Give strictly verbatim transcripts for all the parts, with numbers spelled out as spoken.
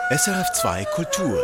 S R F zwei Kultur.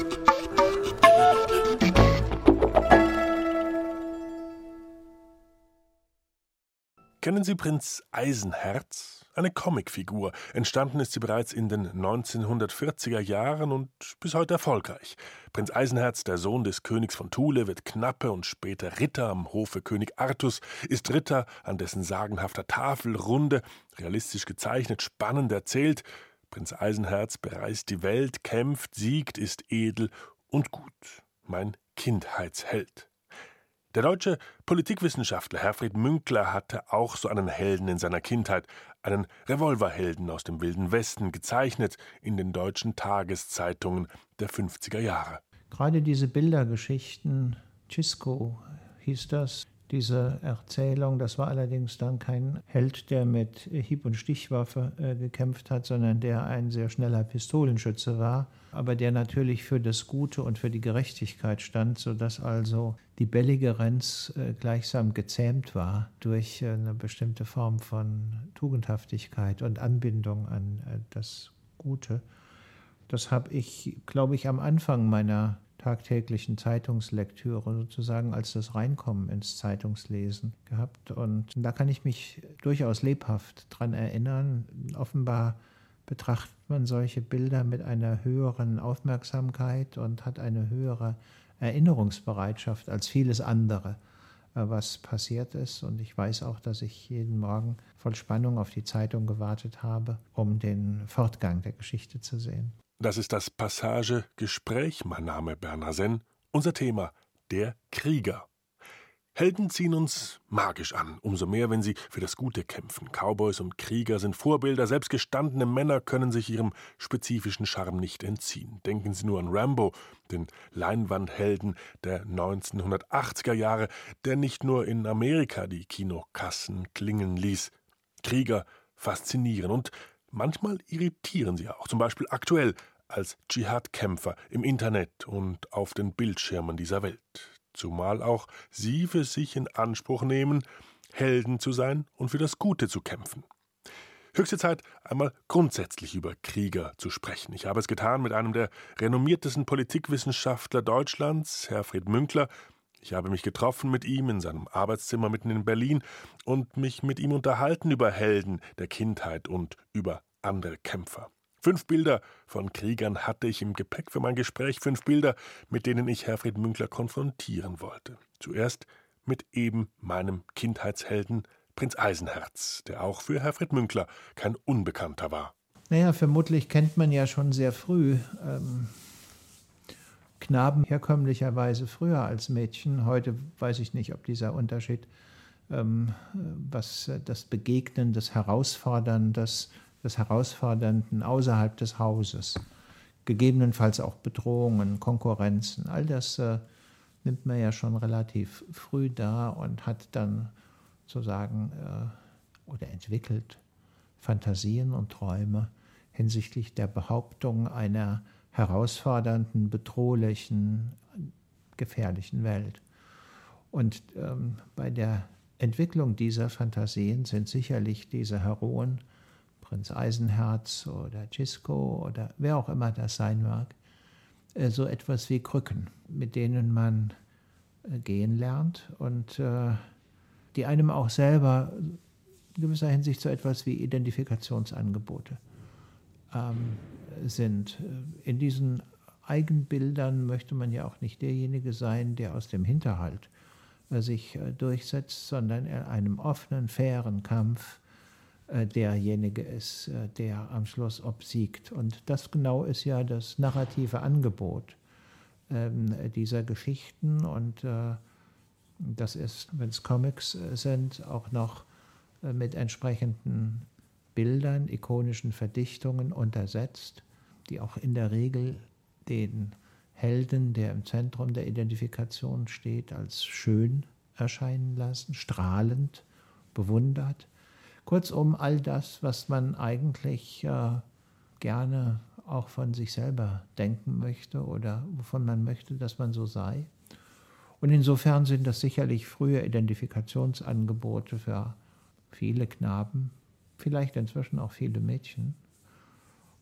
Kennen Sie Prinz Eisenherz? Eine Comicfigur. Entstanden ist sie bereits in den neunzehnhundertvierziger Jahren und bis heute erfolgreich. Prinz Eisenherz, der Sohn des Königs von Thule, wird Knappe und später Ritter am Hofe König Artus, ist Ritter an dessen sagenhafter Tafel, runde, realistisch gezeichnet, spannend erzählt. Prinz Eisenherz bereist die Welt, kämpft, siegt, ist edel und gut. Mein Kindheitsheld. Der deutsche Politikwissenschaftler Herfried Münkler hatte auch so einen Helden in seiner Kindheit, einen Revolverhelden aus dem Wilden Westen, gezeichnet in den deutschen Tageszeitungen der fünfziger Jahre. Gerade diese Bildergeschichten, Cisco hieß das, diese Erzählung, das war allerdings dann kein Held, der mit Hieb- und Stichwaffe äh, gekämpft hat, sondern der ein sehr schneller Pistolenschütze war, aber der natürlich für das Gute und für die Gerechtigkeit stand, sodass also die Belligerenz äh, gleichsam gezähmt war durch äh, eine bestimmte Form von Tugendhaftigkeit und Anbindung an äh, das Gute. Das habe ich, glaube ich, am Anfang meiner tagtäglichen Zeitungslektüre sozusagen als das Reinkommen ins Zeitungslesen gehabt. Und da kann ich mich durchaus lebhaft dran erinnern. Offenbar betrachtet man solche Bilder mit einer höheren Aufmerksamkeit und hat eine höhere Erinnerungsbereitschaft als vieles andere, was passiert ist. Und ich weiß auch, dass ich jeden Morgen voll Spannung auf die Zeitung gewartet habe, um den Fortgang der Geschichte zu sehen. Das ist das Passage Gespräch, mein Name Bernhard Senn, unser Thema, der Krieger. Helden ziehen uns magisch an, umso mehr, wenn sie für das Gute kämpfen. Cowboys und Krieger sind Vorbilder, selbst gestandene Männer können sich ihrem spezifischen Charme nicht entziehen. Denken Sie nur an Rambo, den Leinwandhelden der neunzehnhundertachtziger Jahre, der nicht nur in Amerika die Kinokassen klingeln ließ. Krieger faszinieren und manchmal irritieren sie auch, zum Beispiel aktuell als Dschihad-Kämpfer im Internet und auf den Bildschirmen dieser Welt. Zumal auch sie für sich in Anspruch nehmen, Helden zu sein und für das Gute zu kämpfen. Höchste Zeit, einmal grundsätzlich über Krieger zu sprechen. Ich habe es getan mit einem der renommiertesten Politikwissenschaftler Deutschlands, Herfried Münkler. Ich habe mich getroffen mit ihm in seinem Arbeitszimmer mitten in Berlin und mich mit ihm unterhalten über Helden der Kindheit und über andere Kämpfer. Fünf Bilder von Kriegern hatte ich im Gepäck für mein Gespräch, fünf Bilder, mit denen ich Herfried Münkler konfrontieren wollte. Zuerst mit eben meinem Kindheitshelden Prinz Eisenherz, der auch für Herfried Münkler kein Unbekannter war. Naja, vermutlich kennt man ja schon sehr früh ähm, Knaben herkömmlicherweise früher als Mädchen. Heute weiß ich nicht, ob dieser Unterschied, ähm, was das Begegnen, das Herausfordern, das des Herausfordernden außerhalb des Hauses, gegebenenfalls auch Bedrohungen, Konkurrenzen, all das äh, nimmt man ja schon relativ früh da und hat dann sozusagen äh, oder entwickelt Fantasien und Träume hinsichtlich der Behauptung einer herausfordernden, bedrohlichen, gefährlichen Welt. Und ähm, bei der Entwicklung dieser Fantasien sind sicherlich diese Heroen, Prinz Eisenherz oder Cisco oder wer auch immer das sein mag, so etwas wie Krücken, mit denen man gehen lernt und die einem auch selber in gewisser Hinsicht so etwas wie Identifikationsangebote sind. In diesen Eigenbildern möchte man ja auch nicht derjenige sein, der aus dem Hinterhalt sich durchsetzt, sondern in einem offenen, fairen Kampf derjenige ist, der am Schluss obsiegt. Und das genau ist ja das narrative Angebot ähm, dieser Geschichten. Und äh, das ist, wenn es Comics sind, auch noch äh, mit entsprechenden Bildern, ikonischen Verdichtungen untersetzt, die auch in der Regel den Helden, der im Zentrum der Identifikation steht, als schön erscheinen lassen, strahlend, bewundert. Kurzum, all das, was man eigentlich äh, gerne auch von sich selber denken möchte oder wovon man möchte, dass man so sei. Und insofern sind das sicherlich frühe Identifikationsangebote für viele Knaben, vielleicht inzwischen auch viele Mädchen.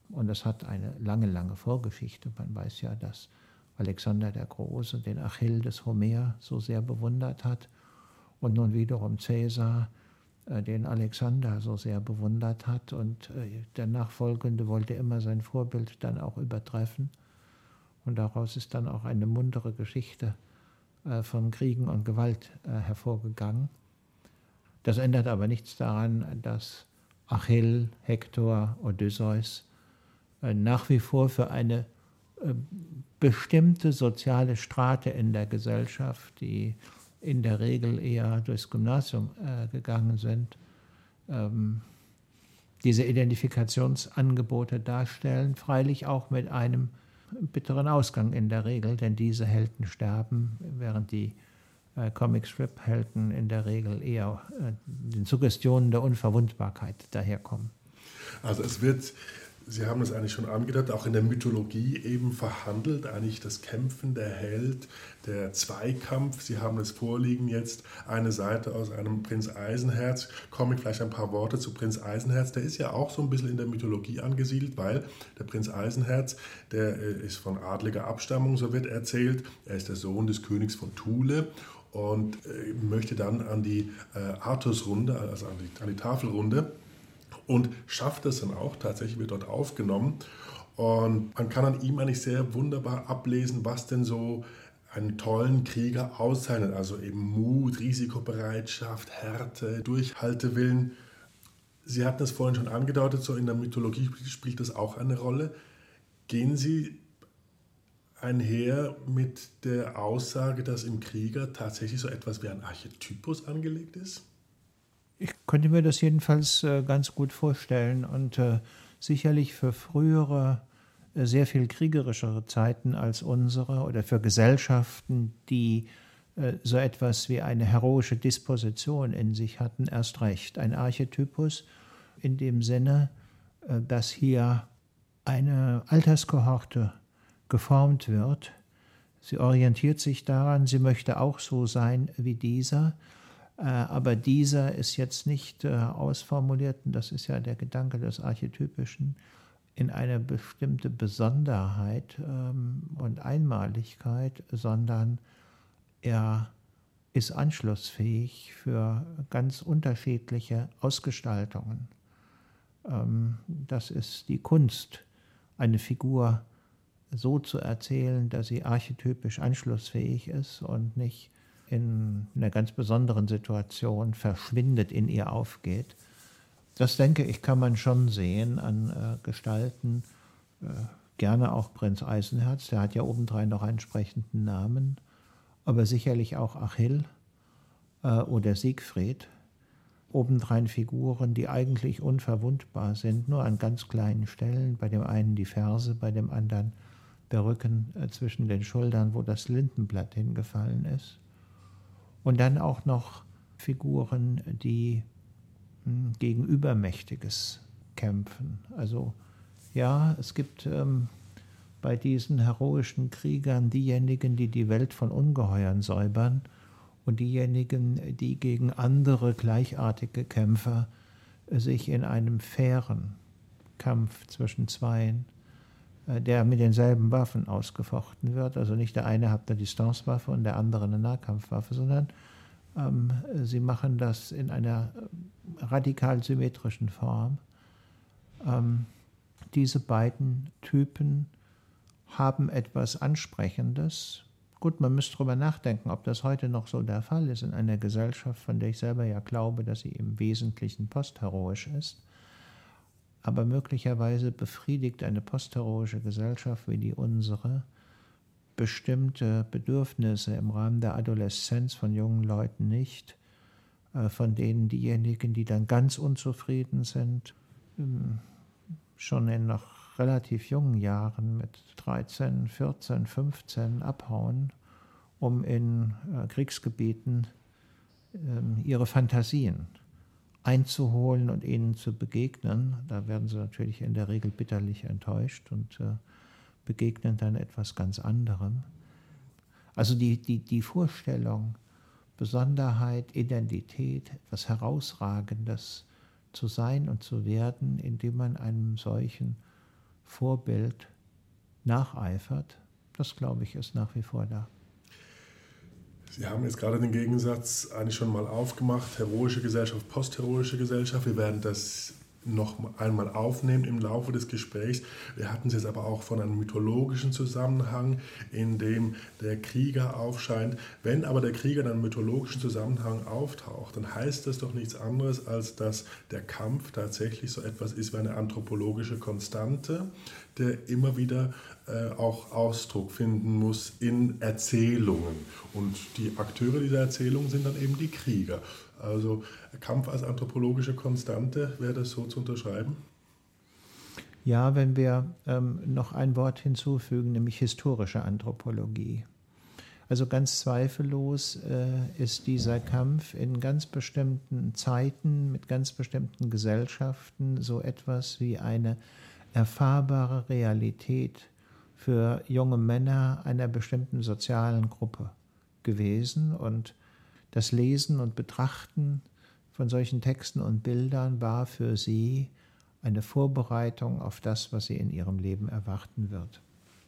Und es hat eine lange, lange Vorgeschichte. Man weiß ja, dass Alexander der Große den Achill des Homer so sehr bewundert hat und nun wiederum Caesar äh, den Alexander so sehr bewundert hat. Und äh, der Nachfolgende wollte immer sein Vorbild dann auch übertreffen. Und daraus ist dann auch eine muntere Geschichte äh, von Kriegen und Gewalt äh, hervorgegangen. Das ändert aber nichts daran, dass Achill, Hektor, Odysseus äh, nach wie vor für eine äh, bestimmte soziale Strate in der Gesellschaft, die in der Regel eher durchs Gymnasium äh, gegangen sind, ähm, diese Identifikationsangebote darstellen, freilich auch mit einem bitteren Ausgang in der Regel, denn diese Helden sterben, während die äh, Comic-Strip-Helden in der Regel eher äh, den Suggestionen der Unverwundbarkeit daherkommen. Also es wird, Sie haben es eigentlich schon angedeutet, auch in der Mythologie eben verhandelt, eigentlich das Kämpfen, der Held, der Zweikampf. Sie haben es vorliegen jetzt, eine Seite aus einem Prinz Eisenherz, Comic, vielleicht ein paar Worte zu Prinz Eisenherz. Der ist ja auch so ein bisschen in der Mythologie angesiedelt, weil der Prinz Eisenherz, der ist von adliger Abstammung, so wird erzählt. Er ist der Sohn des Königs von Thule und möchte dann an die Artusrunde, also an die, an die Tafelrunde, und schafft es dann auch, tatsächlich wird dort aufgenommen. Und man kann an ihm eigentlich sehr wunderbar ablesen, was denn so einen tollen Krieger auszeichnet. Also eben Mut, Risikobereitschaft, Härte, Durchhaltewillen. Sie hatten es vorhin schon angedeutet, so in der Mythologie spielt das auch eine Rolle. Gehen Sie einher mit der Aussage, dass im Krieger tatsächlich so etwas wie ein Archetypus angelegt ist? Ich könnte mir das jedenfalls äh, ganz gut vorstellen und äh, sicherlich für frühere, äh, sehr viel kriegerischere Zeiten als unsere oder für Gesellschaften, die äh, so etwas wie eine heroische Disposition in sich hatten, erst recht. Ein Archetypus in dem Sinne, äh, dass hier eine Alterskohorte geformt wird. Sie orientiert sich daran, sie möchte auch so sein wie dieser. Aber dieser ist jetzt nicht äh, ausformuliert, und das ist ja der Gedanke des Archetypischen, in eine bestimmte Besonderheit ähm, und Einmaligkeit, sondern er ist anschlussfähig für ganz unterschiedliche Ausgestaltungen. Ähm, das ist die Kunst, eine Figur so zu erzählen, dass sie archetypisch anschlussfähig ist und nicht in einer ganz besonderen Situation verschwindet, in ihr aufgeht. Das, denke ich, kann man schon sehen an äh, Gestalten, äh, gerne auch Prinz Eisenherz, der hat ja obendrein noch einen entsprechenden Namen, aber sicherlich auch Achill äh, oder Siegfried, obendrein Figuren, die eigentlich unverwundbar sind, nur an ganz kleinen Stellen, bei dem einen die Ferse, bei dem anderen der Rücken äh, zwischen den Schultern, wo das Lindenblatt hingefallen ist. Und dann auch noch Figuren, die mh, gegen Übermächtiges kämpfen. Also ja, es gibt ähm, bei diesen heroischen Kriegern diejenigen, die die Welt von Ungeheuern säubern und diejenigen, die gegen andere gleichartige Kämpfer äh, sich in einem fairen Kampf zwischen Zweien, äh, der mit denselben Waffen ausgefochten wird. Also nicht der eine hat eine Distanzwaffe und der andere eine Nahkampfwaffe, sondern ähm, sie machen das in einer radikal symmetrischen Form. Ähm, diese beiden Typen haben etwas Ansprechendes. Gut, man müsste darüber nachdenken, ob das heute noch so der Fall ist in einer Gesellschaft, von der ich selber ja glaube, dass sie im Wesentlichen postheroisch ist. Aber möglicherweise befriedigt eine postheroische Gesellschaft wie die unsere bestimmte Bedürfnisse im Rahmen der Adoleszenz von jungen Leuten nicht, von denen diejenigen, die dann ganz unzufrieden sind, schon in noch relativ jungen Jahren mit dreizehn, vierzehn, fünfzehn abhauen, um in Kriegsgebieten ihre Fantasien einzuholen und ihnen zu begegnen. Da werden sie natürlich in der Regel bitterlich enttäuscht und äh, begegnen dann etwas ganz anderem. Also die, die, die Vorstellung, Besonderheit, Identität, etwas Herausragendes zu sein und zu werden, indem man einem solchen Vorbild nacheifert, das, glaube ich, ist nach wie vor da. Sie haben jetzt gerade den Gegensatz eigentlich schon mal aufgemacht, heroische Gesellschaft, postheroische Gesellschaft. Wir werden das noch einmal aufnehmen im Laufe des Gesprächs. Wir hatten es jetzt aber auch von einem mythologischen Zusammenhang, in dem der Krieger aufscheint. Wenn aber der Krieger in einem mythologischen Zusammenhang auftaucht, dann heißt das doch nichts anderes, als dass der Kampf tatsächlich so etwas ist wie eine anthropologische Konstante, der immer wieder äh, auch Ausdruck finden muss in Erzählungen. Und die Akteure dieser Erzählungen sind dann eben die Krieger. Also Kampf als anthropologische Konstante, wäre das so zu unterschreiben? Ja, wenn wir ähm, noch ein Wort hinzufügen, nämlich historische Anthropologie. Also ganz zweifellos äh, ist dieser Kampf in ganz bestimmten Zeiten, mit ganz bestimmten Gesellschaften so etwas wie eine erfahrbare Realität für junge Männer einer bestimmten sozialen Gruppe gewesen. Und das Lesen und Betrachten von solchen Texten und Bildern war für sie eine Vorbereitung auf das, was sie in ihrem Leben erwarten wird.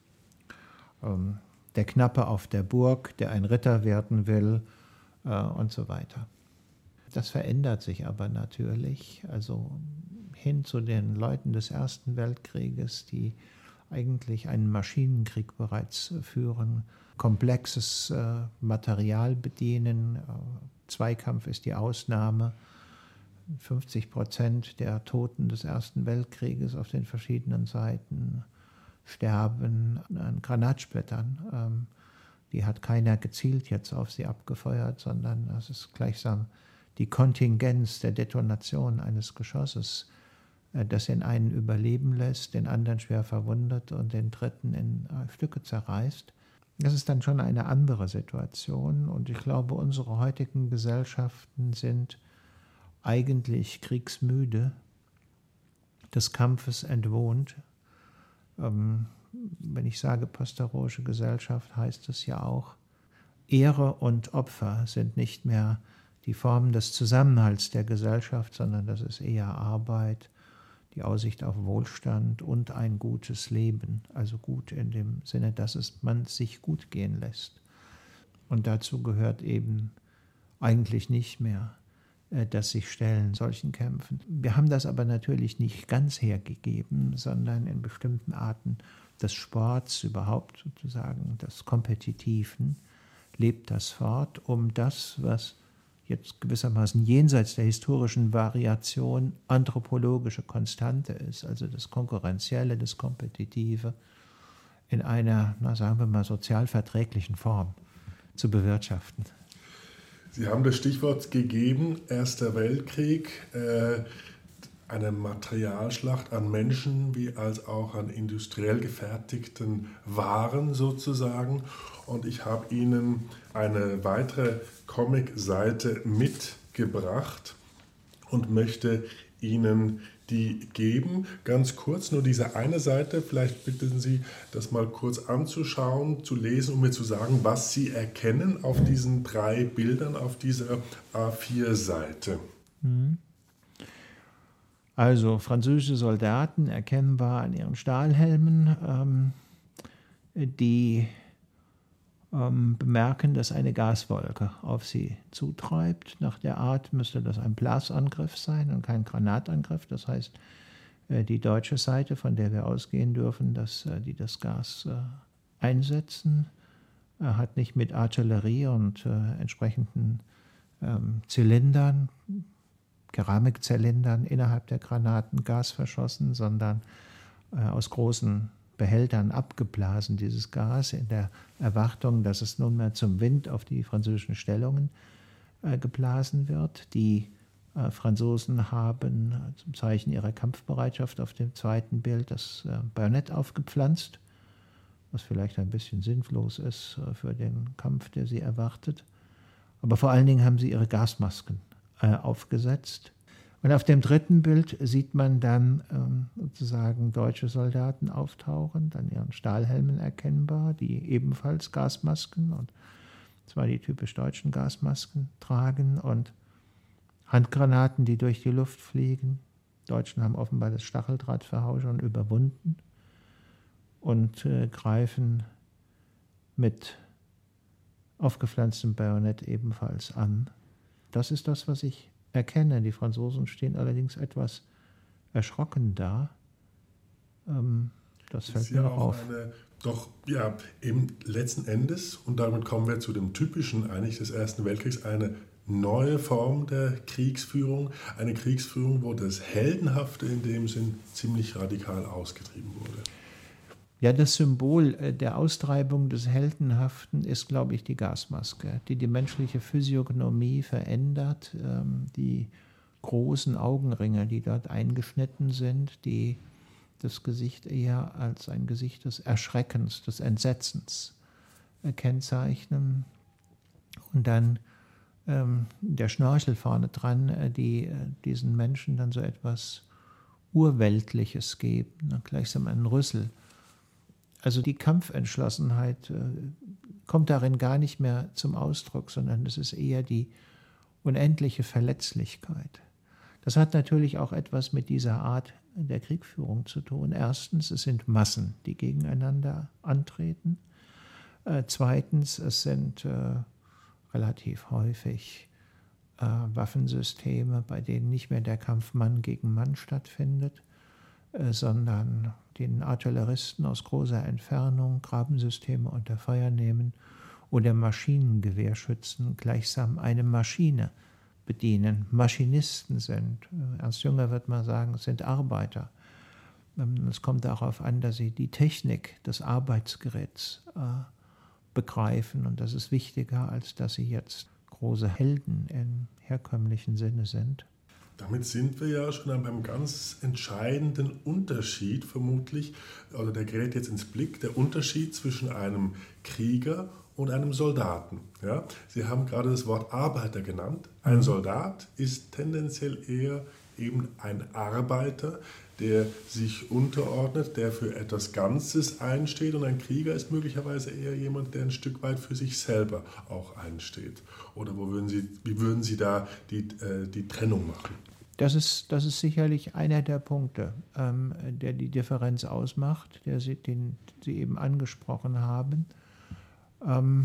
Ähm, der Knappe auf der Burg, der ein Ritter werden will äh, und so weiter. Das verändert sich aber natürlich, also hin zu den Leuten des Ersten Weltkrieges, die eigentlich einen Maschinenkrieg bereits führen, komplexes äh, Material bedienen. Äh, Zweikampf ist die Ausnahme. fünfzig Prozent der Toten des Ersten Weltkrieges auf den verschiedenen Seiten sterben an Granatsplittern. Ähm, die hat keiner gezielt jetzt auf sie abgefeuert, sondern das ist gleichsam die Kontingenz der Detonation eines Geschosses, äh, das den einen überleben lässt, den anderen schwer verwundet und den dritten in äh, Stücke zerreißt. Das ist dann schon eine andere Situation und ich glaube, unsere heutigen Gesellschaften sind eigentlich kriegsmüde, des Kampfes entwohnt. Ähm, wenn ich sage postheroische Gesellschaft, heißt es ja auch, Ehre und Opfer sind nicht mehr die Formen des Zusammenhalts der Gesellschaft, sondern das ist eher Arbeit, die Aussicht auf Wohlstand und ein gutes Leben, also gut in dem Sinne, dass es man sich gut gehen lässt. Und dazu gehört eben eigentlich nicht mehr äh, das sich stellen solchen Kämpfen. Wir haben das aber natürlich nicht ganz hergegeben, sondern in bestimmten Arten des Sports, überhaupt sozusagen des Kompetitiven, lebt das fort, um das, was jetzt gewissermaßen jenseits der historischen Variation anthropologische Konstante ist, also das Konkurrenzielle, das Kompetitive, in einer, na, sagen wir mal, sozial verträglichen Form zu bewirtschaften. Sie haben das Stichwort gegeben, Erster Weltkrieg, äh, eine Materialschlacht an Menschen wie als auch an industriell gefertigten Waren sozusagen. Und ich habe Ihnen eine weitere Comic-Seite mitgebracht und möchte Ihnen die geben. Ganz kurz, nur diese eine Seite, vielleicht bitten Sie, das mal kurz anzuschauen, zu lesen, um mir zu sagen, was Sie erkennen auf diesen drei Bildern auf dieser A vier Seite. Also französische Soldaten, erkennbar an ihren Stahlhelmen, ähm, die ähm, bemerken, dass eine Gaswolke auf sie zutreibt. Nach der Art müsste das ein Blasangriff sein und kein Granatangriff. Das heißt, äh, die deutsche Seite, von der wir ausgehen dürfen, dass äh, die das Gas äh, einsetzen, äh, hat nicht mit Artillerie und äh, entsprechenden ähm, Zylindern, Keramikzylindern innerhalb der Granaten Gas verschossen, sondern äh, aus großen Behältern abgeblasen, dieses Gas, in der Erwartung, dass es nunmehr zum Wind auf die französischen Stellungen äh, geblasen wird. Die äh, Franzosen haben äh, zum Zeichen ihrer Kampfbereitschaft auf dem zweiten Bild das äh, Bajonett aufgepflanzt, was vielleicht ein bisschen sinnlos ist äh, für den Kampf, der sie erwartet. Aber vor allen Dingen haben sie ihre Gasmasken äh, aufgesetzt. Und auf dem dritten Bild sieht man dann ähm, sozusagen deutsche Soldaten auftauchen, dann ihren Stahlhelmen erkennbar, die ebenfalls Gasmasken, und zwar die typisch deutschen Gasmasken tragen, und Handgranaten, die durch die Luft fliegen. Die Deutschen haben offenbar das Stacheldrahtverhau schon überwunden. und äh, greifen mit aufgepflanztem Bajonett ebenfalls an. Das ist das, was ich erkenne. Die Franzosen stehen allerdings etwas erschrocken da. Ähm, das fällt mir noch auf. Eine, doch, ja, eben letzten Endes, und damit kommen wir zu dem Typischen eigentlich des Ersten Weltkriegs, eine neue Form der Kriegsführung, eine Kriegsführung, wo das Heldenhafte in dem Sinn ziemlich radikal ausgetrieben wurde. Ja, das Symbol der Austreibung des Heldenhaften ist, glaube ich, die Gasmaske, die die menschliche Physiognomie verändert, die großen Augenringe, die dort eingeschnitten sind, die das Gesicht eher als ein Gesicht des Erschreckens, des Entsetzens kennzeichnen. Und dann ähm, der Schnorchel vorne dran, die äh, diesen Menschen dann so etwas Urweltliches geben, ne, gleichsam einen Rüssel. Also die Kampfentschlossenheit äh, kommt darin gar nicht mehr zum Ausdruck, sondern es ist eher die unendliche Verletzlichkeit. Das hat natürlich auch etwas mit dieser Art der Kriegführung zu tun. Erstens, es sind Massen, die gegeneinander antreten. Äh, zweitens, es sind äh, relativ häufig äh, Waffensysteme, bei denen nicht mehr der Kampf Mann gegen Mann stattfindet, äh, sondern den Artilleristen aus großer Entfernung Grabensysteme unter Feuer nehmen oder Maschinengewehrschützen gleichsam eine Maschine bedienen, Maschinisten sind. Ernst Jünger wird mal sagen, es sind Arbeiter. Es kommt darauf an, dass sie die Technik des Arbeitsgeräts äh, begreifen, und das ist wichtiger, als dass sie jetzt große Helden im herkömmlichen Sinne sind. Damit sind wir ja schon beim ganz entscheidenden Unterschied vermutlich, oder der gerät jetzt ins Blick, der Unterschied zwischen einem Krieger und einem Soldaten. Ja? Sie haben gerade das Wort Arbeiter genannt. Ein Soldat ist tendenziell eher eben ein Arbeiter, der sich unterordnet, der für etwas Ganzes einsteht, und ein Krieger ist möglicherweise eher jemand, der ein Stück weit für sich selber auch einsteht. Oder wo würden Sie, wie würden Sie da die, äh, die Trennung machen? Das ist, das ist sicherlich einer der Punkte, ähm, der die Differenz ausmacht, der Sie, den Sie eben angesprochen haben. Ähm,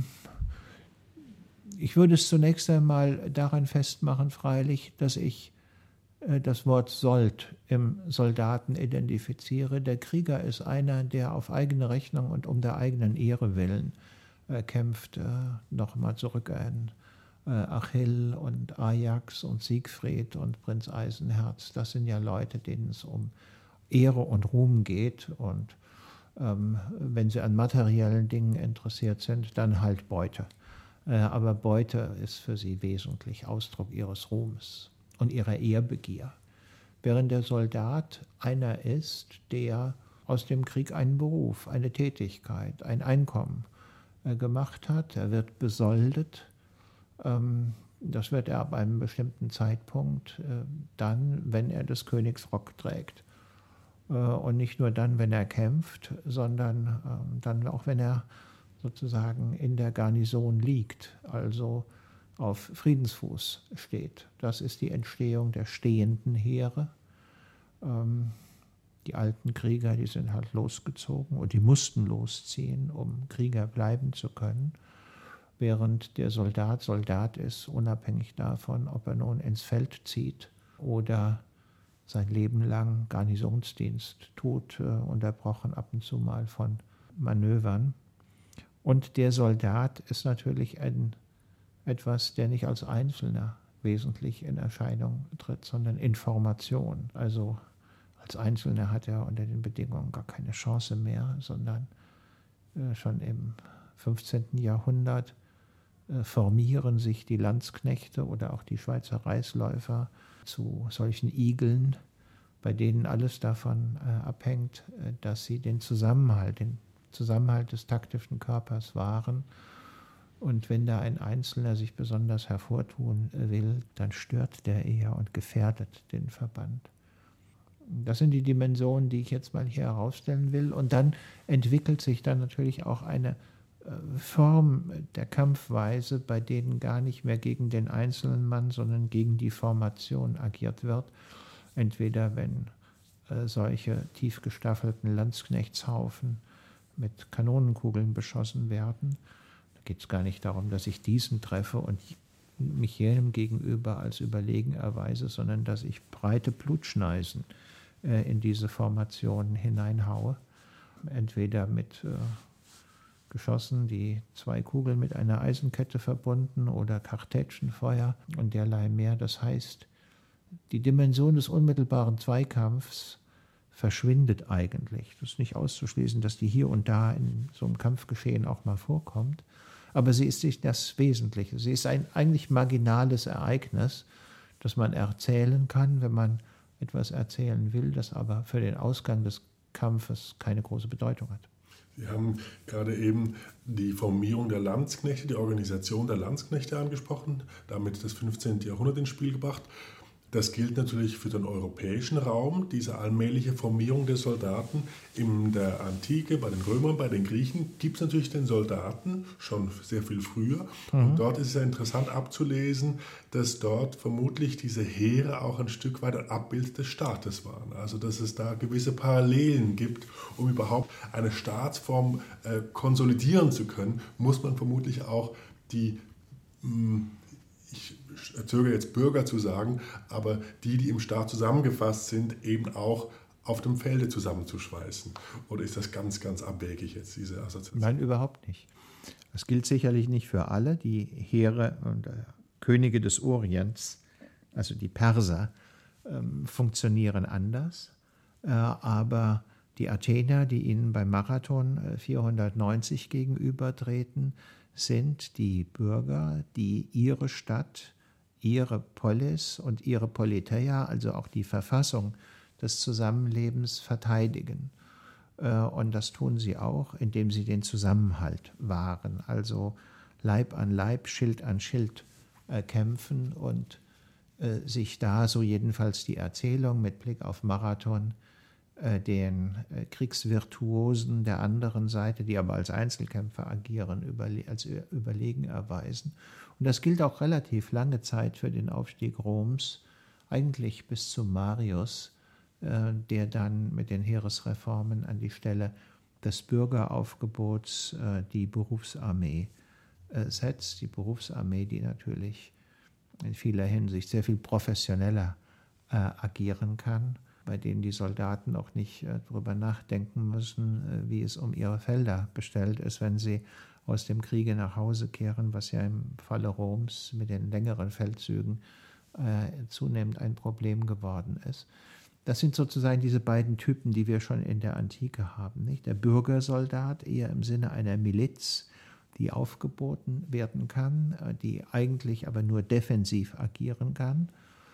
ich würde es zunächst einmal daran festmachen, freilich, dass ich äh, das Wort Sold im Soldaten identifiziere. Der Krieger ist einer, der auf eigene Rechnung und um der eigenen Ehre willen äh, kämpft. Äh, Nochmal zurück an äh, Achill und Ajax und Siegfried und Prinz Eisenherz. Das sind ja Leute, denen es um Ehre und Ruhm geht, und Ähm, wenn sie an materiellen Dingen interessiert sind, dann halt Beute. Äh, aber Beute ist für sie wesentlich Ausdruck ihres Ruhmes und ihrer Ehrbegier. Während der Soldat einer ist, der aus dem Krieg einen Beruf, eine Tätigkeit, ein Einkommen äh, gemacht hat. Er wird besoldet. Ähm, das wird er ab einem bestimmten Zeitpunkt äh, dann, wenn er des Königs Rock trägt. Und nicht nur dann, wenn er kämpft, sondern äh, dann auch, wenn er sozusagen in der Garnison liegt, also auf Friedensfuß steht. Das ist die Entstehung der stehenden Heere. Ähm, die alten Krieger, die sind halt losgezogen und die mussten losziehen, um Krieger bleiben zu können, während der Soldat Soldat ist, unabhängig davon, ob er nun ins Feld zieht oder sein Leben lang Garnisonsdienst tut, äh, unterbrochen ab und zu mal von Manövern. Und der Soldat ist natürlich ein, etwas, der nicht als Einzelner wesentlich in Erscheinung tritt, sondern Information. Also als Einzelner hat er unter den Bedingungen gar keine Chance mehr, sondern äh, schon im fünfzehnten Jahrhundert äh, formieren sich die Landsknechte oder auch die Schweizer Reisläufer zu solchen Igeln, bei denen alles davon äh, abhängt, äh, dass sie den Zusammenhalt, den Zusammenhalt des taktischen Körpers wahren. Und wenn da ein Einzelner sich besonders hervortun will, dann stört der eher und gefährdet den Verband. Das sind die Dimensionen, die ich jetzt mal hier herausstellen will. Und dann entwickelt sich dann natürlich auch eine Form der Kampfweise, bei denen gar nicht mehr gegen den einzelnen Mann, sondern gegen die Formation agiert wird. Entweder wenn äh, solche tief gestaffelten Landsknechtshaufen mit Kanonenkugeln beschossen werden. Da geht es gar nicht darum, dass ich diesen treffe und mich jenem gegenüber als überlegen erweise, sondern dass ich breite Blutschneisen äh, in diese Formationen hineinhaue. Entweder mit äh, Geschossen, die zwei Kugeln mit einer Eisenkette verbunden oder Kartätschenfeuer und derlei mehr. Das heißt, die Dimension des unmittelbaren Zweikampfs verschwindet eigentlich. Das ist nicht auszuschließen, dass die hier und da in so einem Kampfgeschehen auch mal vorkommt. Aber sie ist nicht das Wesentliche. Sie ist ein eigentlich marginales Ereignis, das man erzählen kann, wenn man etwas erzählen will, das aber für den Ausgang des Kampfes keine große Bedeutung hat. Sie haben gerade eben die Formierung der Landsknechte, die Organisation der Landsknechte angesprochen, damit das fünfzehnte Jahrhundert ins Spiel gebracht. Das gilt natürlich für den europäischen Raum, diese allmähliche Formierung der Soldaten. In der Antike, bei den Römern, bei den Griechen gibt es natürlich den Soldaten schon sehr viel früher. Mhm. Und dort ist es ja interessant abzulesen, dass dort vermutlich diese Heere auch ein Stück weit ein Abbild des Staates waren. Also dass es da gewisse Parallelen gibt, um überhaupt eine Staatsform äh, konsolidieren zu können, muss man vermutlich auch die mh, ich zögere jetzt Bürger zu sagen, aber die, die im Staat zusammengefasst sind, eben auch auf dem Felde zusammenzuschweißen. Oder ist das ganz, ganz abwegig jetzt, diese Assoziation? Nein, überhaupt nicht. Das gilt sicherlich nicht für alle. Die Heere und äh, Könige des Orients, also die Perser, ähm, funktionieren anders. Äh, aber die Athener, die ihnen beim Marathon äh, vierhundertneunzig gegenübertreten, sind die Bürger, die ihre Stadt, ihre Polis und ihre Politeia, also auch die Verfassung des Zusammenlebens, verteidigen. Und das tun sie auch, indem sie den Zusammenhalt wahren, also Leib an Leib, Schild an Schild kämpfen und sich da, so jedenfalls die Erzählung mit Blick auf Marathon, den Kriegsvirtuosen der anderen Seite, die aber als Einzelkämpfer agieren, als überlegen erweisen. Und das gilt auch relativ lange Zeit für den Aufstieg Roms, eigentlich bis zu Marius, der dann mit den Heeresreformen an die Stelle des Bürgeraufgebots die Berufsarmee setzt. Die Berufsarmee, die natürlich in vieler Hinsicht sehr viel professioneller agieren kann, bei denen die Soldaten auch nicht äh, darüber nachdenken müssen, äh, wie es um ihre Felder bestellt ist, wenn sie aus dem Kriege nach Hause kehren, was ja im Falle Roms mit den längeren Feldzügen äh, zunehmend ein Problem geworden ist. Das sind sozusagen diese beiden Typen, die wir schon in der Antike haben, nicht? Der Bürgersoldat eher im Sinne einer Miliz, die aufgeboten werden kann, äh, die eigentlich aber nur defensiv agieren kann,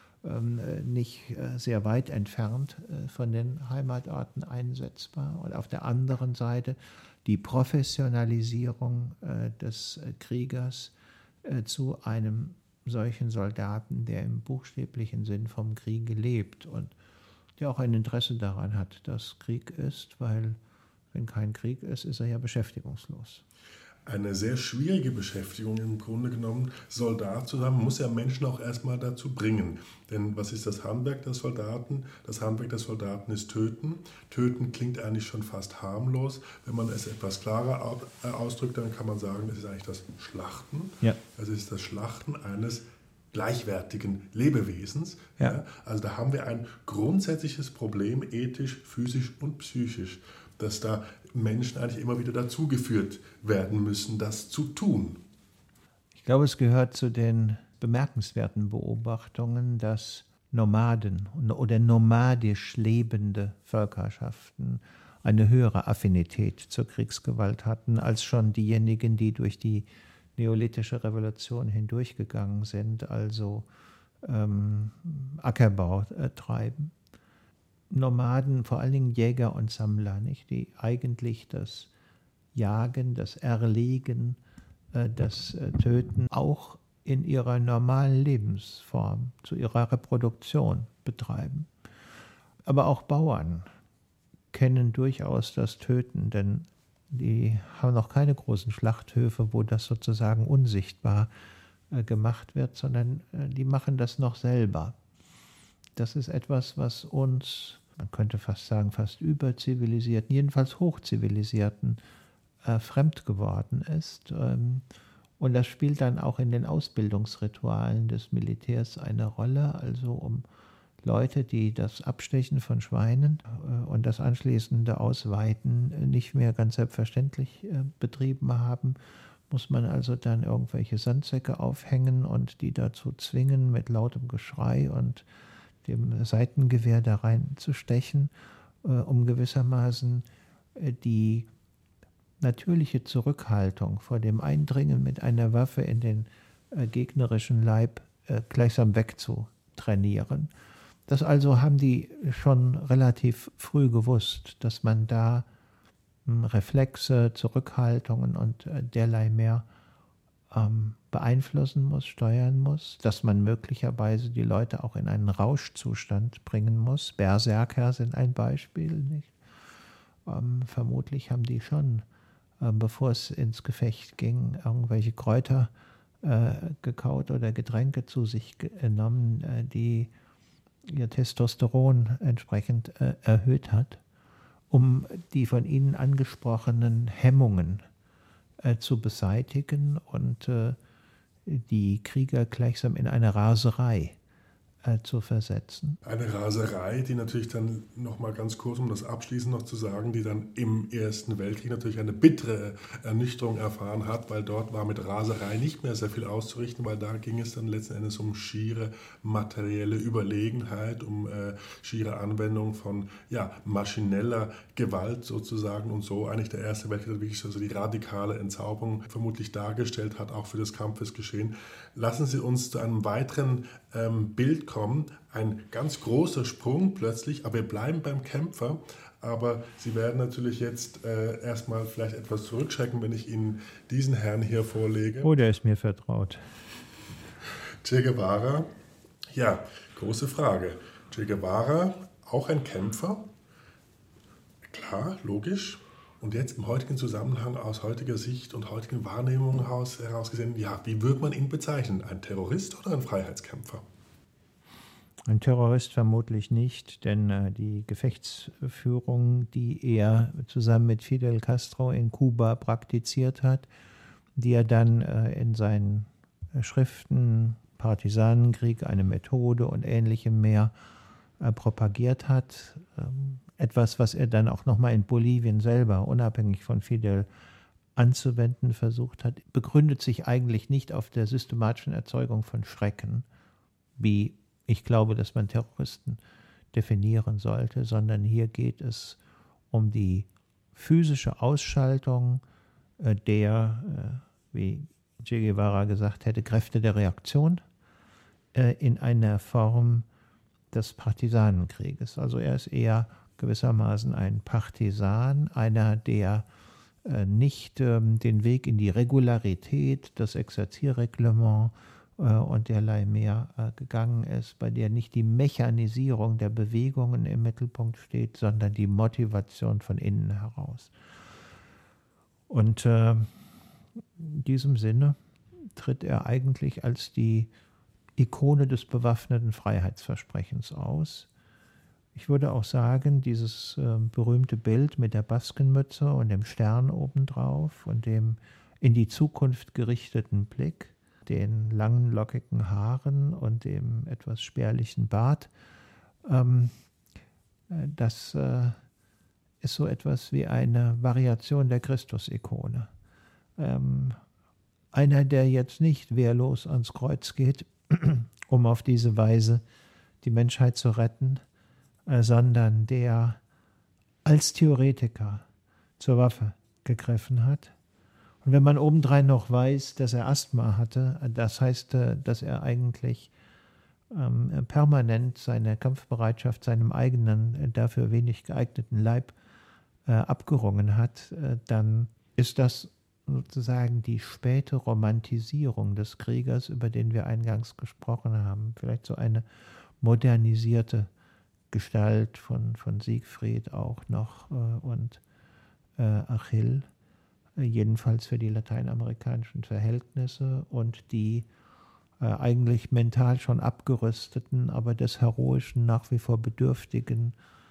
nicht sehr weit entfernt von den Heimatorten einsetzbar. Und auf der anderen Seite die Professionalisierung des Kriegers zu einem solchen Soldaten, der im buchstäblichen Sinn vom Kriege lebt und der auch ein Interesse daran hat, dass Krieg ist, weil wenn kein Krieg ist, ist er ja beschäftigungslos. Eine sehr schwierige Beschäftigung im Grunde genommen, Soldat zu sein. Man muss ja Menschen auch erstmal dazu bringen. Denn was ist das Handwerk der Soldaten? Das Handwerk der Soldaten ist Töten. Töten klingt eigentlich schon fast harmlos. Wenn man es etwas klarer ausdrückt, dann kann man sagen, es ist eigentlich das Schlachten. Ja. Es ist das Schlachten eines gleichwertigen Lebewesens. Ja. Ja, also da haben wir ein grundsätzliches Problem, ethisch, physisch und psychisch, dass da Menschen eigentlich immer wieder dazugeführt werden müssen, das zu tun. Ich glaube, es gehört zu den bemerkenswerten Beobachtungen, dass Nomaden oder nomadisch lebende Völkerschaften eine höhere Affinität zur Kriegsgewalt hatten als schon diejenigen, die durch die neolithische Revolution hindurchgegangen sind, also ähm, Ackerbau äh, treiben. Nomaden, vor allen Dingen Jäger und Sammler, nicht, die eigentlich das Jagen, das Erlegen, äh, das äh, Töten auch in ihrer normalen Lebensform, zu ihrer Reproduktion betreiben. Aber auch Bauern kennen durchaus das Töten, denn die haben noch keine großen Schlachthöfe, wo das sozusagen unsichtbar äh, gemacht wird, sondern äh, die machen das noch selber. Das ist etwas, was uns man könnte fast sagen, fast überzivilisierten, jedenfalls hochzivilisierten, äh, fremd geworden ist. Ähm, und das spielt dann auch in den Ausbildungsritualen des Militärs eine Rolle, also um Leute, die das Abstechen von Schweinen äh, und das anschließende Ausweiten äh, nicht mehr ganz selbstverständlich äh, betrieben haben, muss man also dann irgendwelche Sandsäcke aufhängen und die dazu zwingen, mit lautem Geschrei und dem Seitengewehr da reinzustechen, äh, um gewissermaßen äh, die natürliche Zurückhaltung vor dem Eindringen mit einer Waffe in den äh, gegnerischen Leib äh, gleichsam wegzutrainieren. Das also haben die schon relativ früh gewusst, dass man da hm, Reflexe, Zurückhaltungen und äh, derlei mehr ähm, beeinflussen muss, steuern muss, dass man möglicherweise die Leute auch in einen Rauschzustand bringen muss. Berserker sind ein Beispiel, nicht? Ähm, vermutlich haben die schon, äh, bevor es ins Gefecht ging, irgendwelche Kräuter äh, gekaut oder Getränke zu sich genommen, äh, die ihr Testosteron entsprechend äh, erhöht hat, um die von Ihnen angesprochenen Hemmungen äh, zu beseitigen und äh, die Krieger gleichsam in eine Raserei äh, zu versetzen. Eine Raserei, die natürlich dann nochmal ganz kurz, um das abschließend noch zu sagen, die dann im Ersten Weltkrieg natürlich eine bittere Ernüchterung erfahren hat, weil dort war mit Raserei nicht mehr sehr viel auszurichten, weil da ging es dann letzten Endes um schiere materielle Überlegenheit, um äh, schiere Anwendung von ja, maschineller Gewalt sozusagen und so eigentlich der Erste Weltkrieg wirklich so die radikale Entzauberung vermutlich dargestellt hat, auch für das Kampfesgeschehen. Lassen Sie uns zu einem weiteren ähm, Bild kommen. Ein ganz großer Sprung plötzlich, aber wir bleiben beim Kämpfer. Aber Sie werden natürlich jetzt äh, erstmal vielleicht etwas zurückschrecken, wenn ich Ihnen diesen Herrn hier vorlege. Oh, der ist mir vertraut. Che Guevara, ja, große Frage. Che Guevara, auch ein Kämpfer? Klar, logisch. Und jetzt im heutigen Zusammenhang aus heutiger Sicht und heutigen Wahrnehmung heraus, herausgesehen, ja, wie würde man ihn bezeichnen? Ein Terrorist oder ein Freiheitskämpfer? Ein Terrorist vermutlich nicht, denn äh, die Gefechtsführung, die er zusammen mit Fidel Castro in Kuba praktiziert hat, die er dann äh, in seinen Schriften, Partisanenkrieg, eine Methode und Ähnlichem mehr äh, propagiert hat, ähm, etwas, was er dann auch nochmal in Bolivien selber, unabhängig von Fidel, anzuwenden versucht hat, begründet sich eigentlich nicht auf der systematischen Erzeugung von Schrecken, wie ich glaube, dass man Terroristen definieren sollte, sondern hier geht es um die physische Ausschaltung äh, der, äh, wie Che Guevara gesagt hätte, Kräfte der Reaktion äh, in einer Form des Partisanenkrieges. Also er ist eher gewissermaßen ein Partisan, einer, der äh, nicht ähm, den Weg in die Regularität, das Exerzierreglement äh, und derlei mehr äh, gegangen ist, bei der nicht die Mechanisierung der Bewegungen im Mittelpunkt steht, sondern die Motivation von innen heraus. Und äh, in diesem Sinne tritt er eigentlich als die Ikone des bewaffneten Freiheitsversprechens aus. Ich würde auch sagen, dieses äh, berühmte Bild mit der Baskenmütze und dem Stern obendrauf und dem in die Zukunft gerichteten Blick, den langen, lockigen Haaren und dem etwas spärlichen Bart, ähm, das äh, ist so etwas wie eine Variation der Christus-Ikone. Ähm, einer, der jetzt nicht wehrlos ans Kreuz geht, um auf diese Weise die Menschheit zu retten, sondern der als Theoretiker zur Waffe gegriffen hat. Und wenn man obendrein noch weiß, dass er Asthma hatte, das heißt, dass er eigentlich ähm, permanent seine Kampfbereitschaft seinem eigenen, dafür wenig geeigneten Leib äh, abgerungen hat, äh, dann ist das sozusagen die späte Romantisierung des Kriegers, über den wir eingangs gesprochen haben. Vielleicht so eine modernisierte Gestalt von, von Siegfried auch noch äh, und äh, Achill, äh, jedenfalls für die lateinamerikanischen Verhältnisse und die äh, eigentlich mental schon abgerüsteten, aber des Heroischen nach wie vor Bedürftigen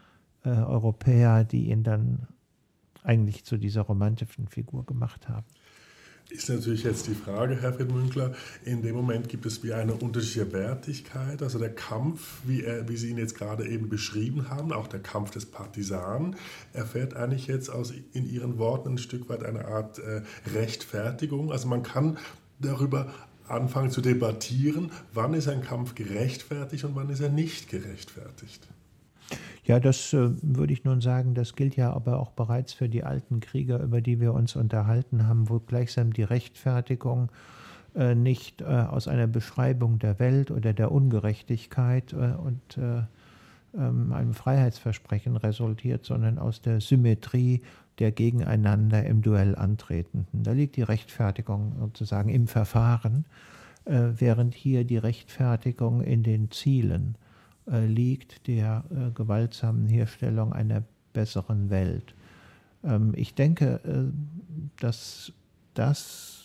äh, Europäer, die ihn dann eigentlich zu dieser romantischen Figur gemacht haben. Ist natürlich jetzt die Frage, Herr Friedmünkler, in dem Moment gibt es wie eine unterschiedliche Wertigkeit, also der Kampf, wie, er, wie Sie ihn jetzt gerade eben beschrieben haben, auch der Kampf des Partisanen, erfährt eigentlich jetzt aus, in Ihren Worten ein Stück weit eine Art äh, Rechtfertigung. Also man kann darüber anfangen zu debattieren, wann ist ein Kampf gerechtfertigt und wann ist er nicht gerechtfertigt. Ja, das äh, würde ich nun sagen, das gilt ja aber auch bereits für die alten Krieger, über die wir uns unterhalten haben, wo gleichsam die Rechtfertigung äh, nicht äh, aus einer Beschreibung der Welt oder der Ungerechtigkeit äh, und äh, ähm, einem Freiheitsversprechen resultiert, sondern aus der Symmetrie der gegeneinander im Duell Antretenden. Da liegt die Rechtfertigung sozusagen im Verfahren, äh, während hier die Rechtfertigung in den Zielen liegt, der äh, gewaltsamen Herstellung einer besseren Welt. Ähm, ich denke, äh, dass das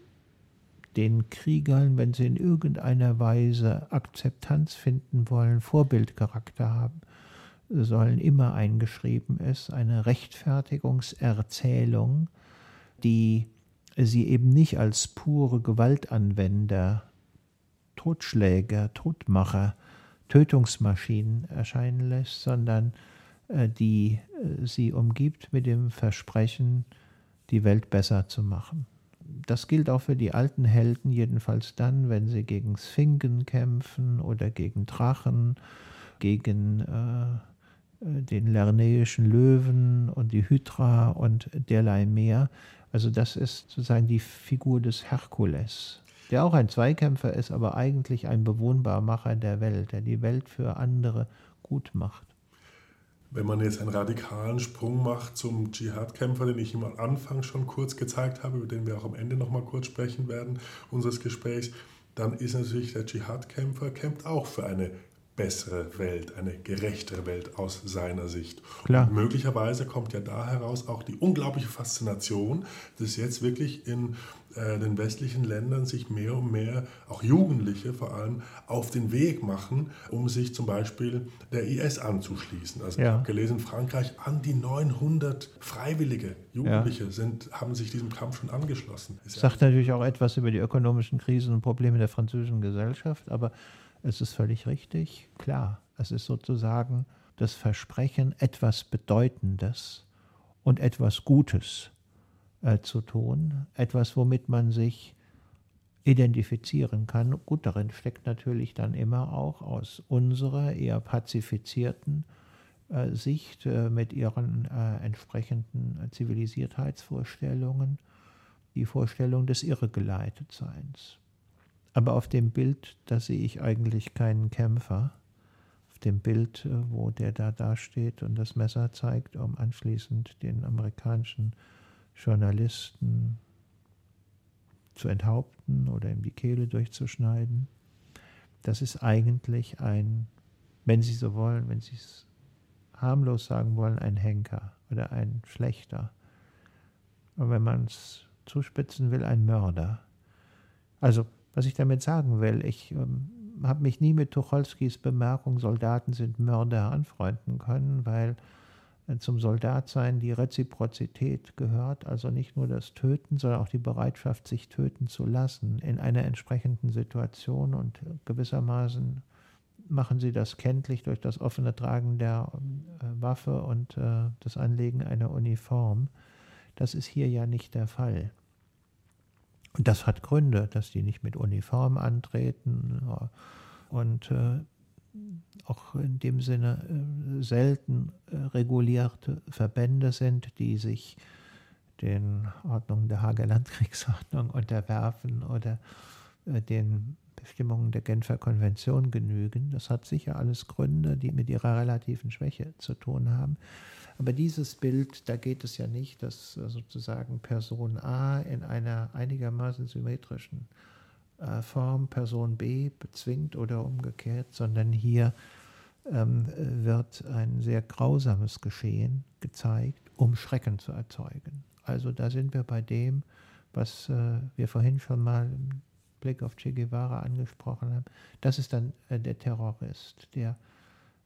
den Kriegern, wenn sie in irgendeiner Weise Akzeptanz finden wollen, Vorbildcharakter haben sollen, immer eingeschrieben ist, eine Rechtfertigungserzählung, die sie eben nicht als pure Gewaltanwender, Totschläger, Todmacher, Tötungsmaschinen erscheinen lässt, sondern äh, die äh, sie umgibt mit dem Versprechen, die Welt besser zu machen. Das gilt auch für die alten Helden, jedenfalls dann, wenn sie gegen Sphinken kämpfen oder gegen Drachen, gegen äh, den lernäischen Löwen und die Hydra und derlei mehr. Also das ist sozusagen die Figur des Herkules, der auch ein Zweikämpfer ist, aber eigentlich ein Bewohnbarmacher der Welt, der die Welt für andere gut macht. Wenn man jetzt einen radikalen Sprung macht zum Dschihad-Kämpfer, den ich ihm am Anfang schon kurz gezeigt habe, über den wir auch am Ende noch mal kurz sprechen werden, unseres Gesprächs, dann ist natürlich der Dschihad-Kämpfer, kämpft auch für eine bessere Welt, eine gerechtere Welt aus seiner Sicht. Klar. Und möglicherweise kommt ja da heraus auch die unglaubliche Faszination, dass jetzt wirklich in äh, den westlichen Ländern sich mehr und mehr, auch Jugendliche vor allem, auf den Weg machen, um sich zum Beispiel der I S anzuschließen. Also ja. ich habe gelesen, in Frankreich an die neunhundert Freiwillige, Jugendliche ja. sind, haben sich diesem Kampf schon angeschlossen. Das sagt natürlich auch etwas über die ökonomischen Krisen und Probleme der französischen Gesellschaft, aber es ist völlig richtig, klar. Es ist sozusagen das Versprechen, etwas Bedeutendes und etwas Gutes äh, zu tun. Etwas, womit man sich identifizieren kann. Gut, darin steckt natürlich dann immer auch aus unserer eher pazifizierten äh, Sicht äh, mit ihren äh, entsprechenden äh, Zivilisiertheitsvorstellungen die Vorstellung des Irregeleitetseins. Aber auf dem Bild, da sehe ich eigentlich keinen Kämpfer. Auf dem Bild, wo der da dasteht und das Messer zeigt, um anschließend den amerikanischen Journalisten zu enthaupten oder ihm die Kehle durchzuschneiden. Das ist eigentlich ein, wenn Sie so wollen, wenn Sie es harmlos sagen wollen, ein Henker oder ein Schlechter. Und wenn man es zuspitzen will, ein Mörder. Also, was ich damit sagen will, ich ähm, habe mich nie mit Tucholskys Bemerkung, Soldaten sind Mörder, anfreunden können, weil äh, zum Soldatsein die Reziprozität gehört, also nicht nur das Töten, sondern auch die Bereitschaft, sich töten zu lassen in einer entsprechenden Situation, und gewissermaßen machen sie das kenntlich durch das offene Tragen der äh, Waffe und äh, das Anlegen einer Uniform. Das ist hier ja nicht der Fall. Und das hat Gründe, dass die nicht mit Uniform antreten und äh, auch in dem Sinne äh, selten äh, regulierte Verbände sind, die sich den Ordnungen der Haager Landkriegsordnung unterwerfen oder äh, den Bestimmungen der Genfer Konvention genügen. Das hat sicher alles Gründe, die mit ihrer relativen Schwäche zu tun haben. Aber dieses Bild, da geht es ja nicht, dass sozusagen Person A in einer einigermaßen symmetrischen äh, Form Person B bezwingt oder umgekehrt, sondern hier ähm, wird ein sehr grausames Geschehen gezeigt, um Schrecken zu erzeugen. Also da sind wir bei dem, was äh, wir vorhin schon mal im Blick auf Che Guevara angesprochen haben. Das ist dann äh, der Terrorist, der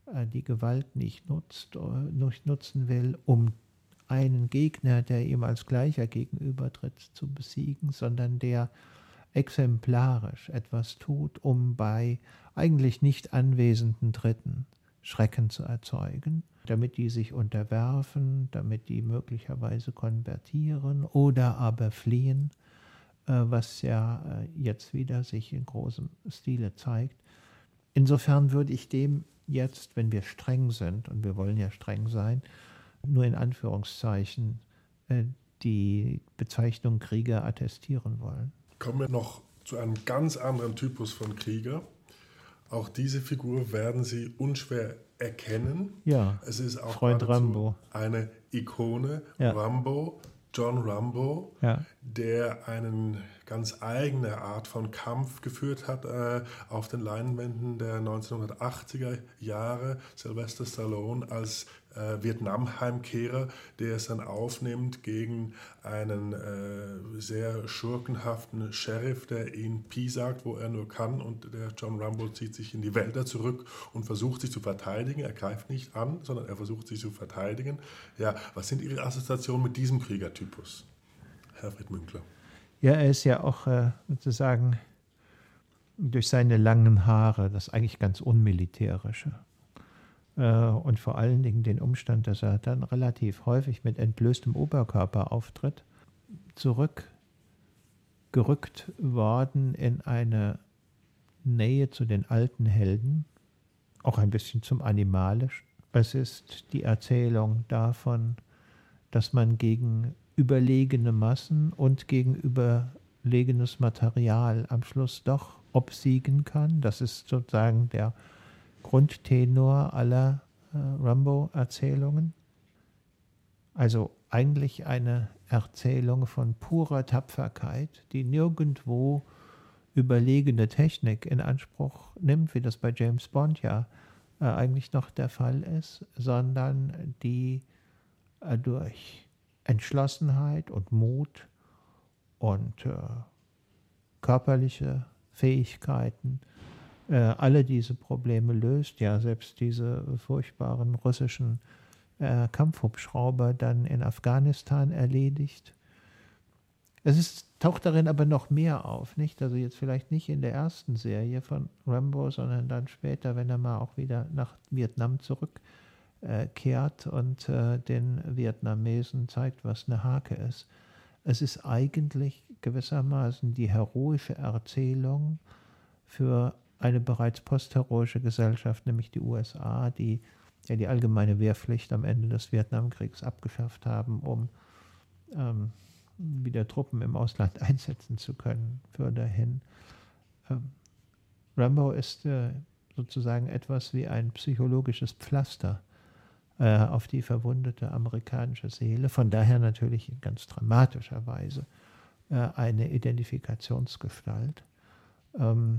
äh, die Gewalt nicht nutzt, nicht nutzen will, um einen Gegner, der ihm als Gleicher gegenübertritt, zu besiegen, sondern der exemplarisch etwas tut, um bei eigentlich nicht anwesenden Dritten Schrecken zu erzeugen, damit die sich unterwerfen, damit die möglicherweise konvertieren oder aber fliehen, was ja jetzt wieder sich in großem Stile zeigt. Insofern würde ich dem jetzt, wenn wir streng sind, und wir wollen ja streng sein, nur in Anführungszeichen die Bezeichnung Krieger attestieren wollen. Kommen wir noch zu einem ganz anderen Typus von Krieger. Auch diese Figur werden Sie unschwer erkennen. Ja, es ist auch Freund Rambo. Eine Ikone, ja. Rambo, John Rambo, ja. der eine ganz eigene Art von Kampf geführt hat äh, auf den Leinwänden der neunzehnhundertachtziger Jahre. Sylvester Stallone als äh, Vietnam-Heimkehrer, der es dann aufnimmt gegen einen äh, sehr schurkenhaften Sheriff, der ihn piesackt, wo er nur kann. Und der John Rambo zieht sich in die Wälder zurück und versucht sich zu verteidigen. Er greift nicht an, sondern er versucht sich zu verteidigen. Ja, was sind Ihre Assoziationen mit diesem Kriegertypus, Herfried Münkler? Ja, er ist ja auch äh, sozusagen durch seine langen Haare, das eigentlich ganz Unmilitärische äh, und vor allen Dingen den Umstand, dass er dann relativ häufig mit entblößtem Oberkörper auftritt, zurückgerückt worden in eine Nähe zu den alten Helden, auch ein bisschen zum Animalischen. Es ist die Erzählung davon, dass man gegen überlegene Massen und gegen überlegenes Material am Schluss doch obsiegen kann. Das ist sozusagen der Grundtenor aller äh, Rambo-Erzählungen. Also eigentlich eine Erzählung von purer Tapferkeit, die nirgendwo überlegene Technik in Anspruch nimmt, wie das bei James Bond ja äh, eigentlich noch der Fall ist, sondern die äh, durch Entschlossenheit und Mut und äh, körperliche Fähigkeiten äh, alle diese Probleme löst, ja selbst diese furchtbaren russischen äh, Kampfhubschrauber dann in Afghanistan erledigt. Es ist, taucht darin aber noch mehr auf, nicht? Also jetzt vielleicht nicht in der ersten Serie von Rambo, sondern dann später, wenn er mal auch wieder nach Vietnam zurück kehrt und äh, den Vietnamesen zeigt, was eine Hake ist. Es ist eigentlich gewissermaßen die heroische Erzählung für eine bereits postheroische Gesellschaft, nämlich die U S A, die ja die allgemeine Wehrpflicht am Ende des Vietnamkriegs abgeschafft haben, um ähm, wieder Truppen im Ausland einsetzen zu können, für dahin. Ähm, Rambo ist äh, sozusagen etwas wie ein psychologisches Pflaster auf die verwundete amerikanische Seele, von daher natürlich in ganz dramatischer Weise äh, eine Identifikationsgestalt. Ähm,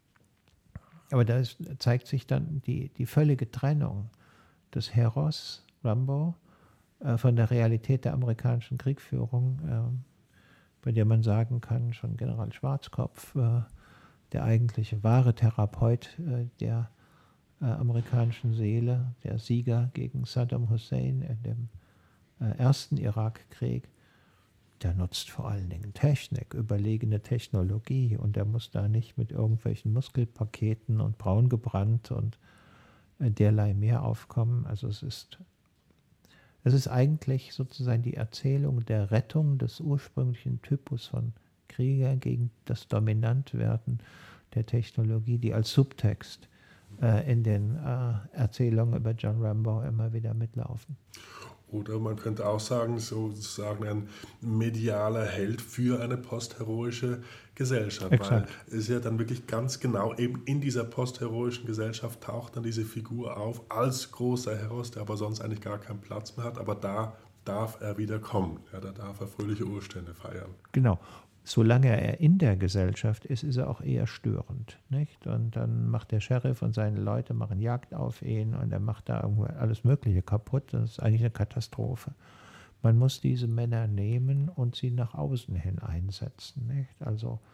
aber da ist, zeigt sich dann die, die völlige Trennung des Heros, Rambo, äh, von der Realität der amerikanischen Kriegführung, äh, bei der man sagen kann, schon General Schwarzkopf, äh, der eigentliche wahre Therapeut äh, der Äh, amerikanischen Seele, der Sieger gegen Saddam Hussein in dem äh, ersten Irakkrieg, der nutzt vor allen Dingen Technik, überlegene Technologie, und der muss da nicht mit irgendwelchen Muskelpaketen und braun gebrannt und äh, derlei mehr aufkommen. Also es ist, es ist eigentlich sozusagen die Erzählung der Rettung des ursprünglichen Typus von Krieger gegen das Dominantwerden der Technologie, die als Subtext in den äh, Erzählungen über John Rambo immer wieder mitlaufen. Oder man könnte auch sagen, sozusagen ein medialer Held für eine postheroische Gesellschaft. Exakt. Weil es ja dann wirklich ganz genau eben in dieser postheroischen Gesellschaft taucht dann diese Figur auf als großer Heros, der aber sonst eigentlich gar keinen Platz mehr hat. Aber da darf er wieder kommen. Ja, da darf er fröhliche Urstände feiern. Genau. Solange er in der Gesellschaft ist, ist er auch eher störend, nicht? Und dann macht der Sheriff und seine Leute machen Jagd auf ihn und er macht da irgendwo alles Mögliche kaputt. Das ist eigentlich eine Katastrophe. Man muss diese Männer nehmen und sie nach außen hin einsetzen, nicht? Also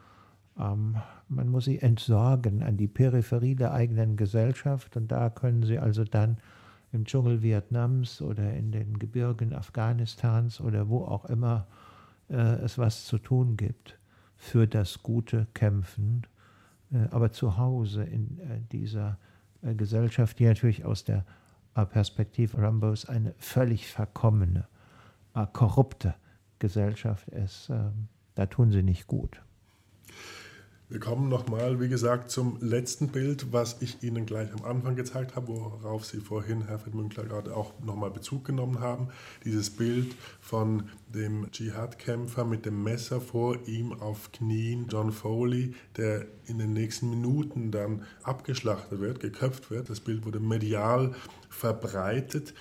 Ähm, man muss sie entsorgen an die Peripherie der eigenen Gesellschaft und da können sie also dann im Dschungel Vietnams oder in den Gebirgen Afghanistans oder wo auch immer äh, es was zu tun gibt, für das Gute kämpfen. Äh, aber zu Hause in äh, dieser äh, Gesellschaft, die natürlich aus der äh, Perspektive Rambos eine völlig verkommene, äh, korrupte Gesellschaft ist, äh, da tun sie nicht gut. Wir kommen nochmal, wie gesagt, zum letzten Bild, was ich Ihnen gleich am Anfang gezeigt habe, worauf Sie vorhin, Herr Friedmünkler, gerade auch nochmal Bezug genommen haben. Dieses Bild von dem Dschihad-Kämpfer mit dem Messer vor ihm auf Knien, John Foley, der in den nächsten Minuten dann abgeschlachtet wird, geköpft wird. Das Bild wurde medial verbreitet.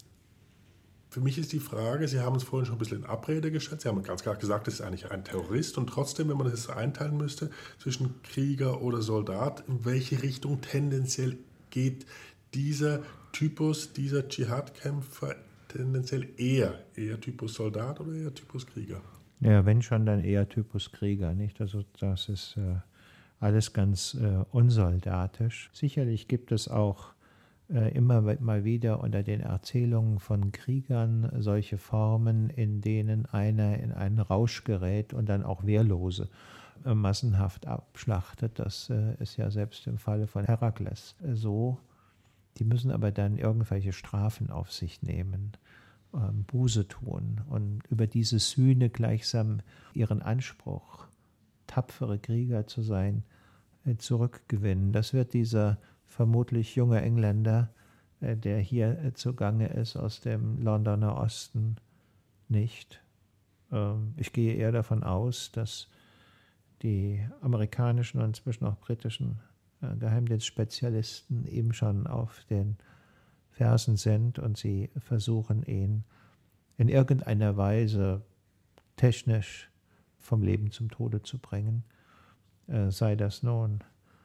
Für mich ist die Frage, Sie haben es vorhin schon ein bisschen in Abrede gestellt, Sie haben ganz klar gesagt, es ist eigentlich ein Terrorist und trotzdem, wenn man das einteilen müsste zwischen Krieger oder Soldat, in welche Richtung tendenziell geht dieser Typus, dieser Dschihad-Kämpfer tendenziell eher? Eher Typus Soldat oder eher Typus Krieger? Ja, wenn schon, dann eher Typus Krieger, nicht? Also das ist äh, alles ganz äh, unsoldatisch. Sicherlich gibt es auch immer mal wieder unter den Erzählungen von Kriegern solche Formen, in denen einer in einen Rausch gerät und dann auch Wehrlose massenhaft abschlachtet. Das ist ja selbst im Falle von Herakles so. Die müssen aber dann irgendwelche Strafen auf sich nehmen, Buße tun und über diese Sühne gleichsam ihren Anspruch, tapfere Krieger zu sein, zurückgewinnen. Das wird dieser vermutlich junger Engländer, äh, der hier äh, zugange ist aus dem Londoner Osten, nicht. Ähm, ich gehe eher davon aus, dass die amerikanischen und inzwischen auch britischen äh, Geheimdienstspezialisten eben schon auf den Fersen sind und sie versuchen, ihn in irgendeiner Weise technisch vom Leben zum Tode zu bringen, äh, sei das nun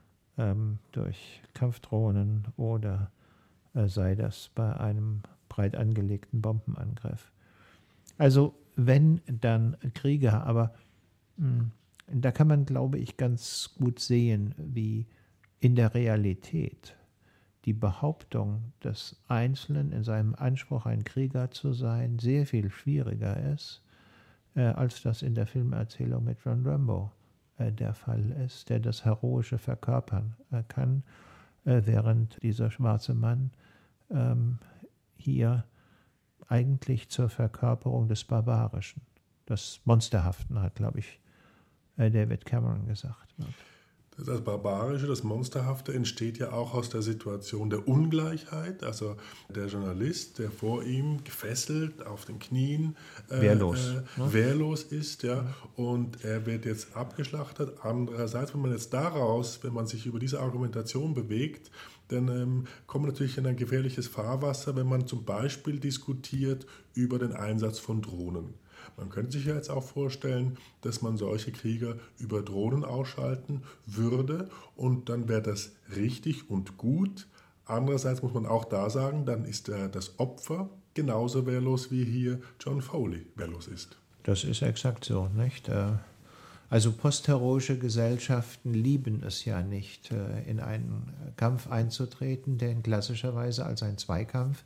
durch Kampfdrohnen oder äh, sei das bei einem breit angelegten Bombenangriff. Also wenn, dann Krieger, aber mh, da kann man, glaube ich, ganz gut sehen, wie in der Realität die Behauptung des Einzelnen in seinem Anspruch, ein Krieger zu sein, sehr viel schwieriger ist, äh, als das in der Filmerzählung mit John Rambo der Fall ist, der das Heroische verkörpern kann, während dieser schwarze Mann ähm, hier eigentlich zur Verkörperung des Barbarischen, des Monsterhaften, hat, glaube ich, David Cameron gesagt. Das Barbarische, das Monsterhafte entsteht ja auch aus der Situation der Ungleichheit. Also der Journalist, der vor ihm gefesselt auf den Knien äh, wehrlos, äh, ne? wehrlos ist, ja, und er wird jetzt abgeschlachtet. Andererseits, wenn man jetzt daraus, wenn man sich über diese Argumentation bewegt, dann ähm, kommt man natürlich in ein gefährliches Fahrwasser, wenn man zum Beispiel diskutiert über den Einsatz von Drohnen. Man könnte sich ja jetzt auch vorstellen, dass man solche Krieger über Drohnen ausschalten würde und dann wäre das richtig und gut. Andererseits muss man auch da sagen, dann ist der, das Opfer genauso wehrlos wie hier John Foley wehrlos ist. Das ist exakt so, nicht? Also postheroische Gesellschaften lieben es ja nicht, in einen Kampf einzutreten, der klassischerweise als ein Zweikampf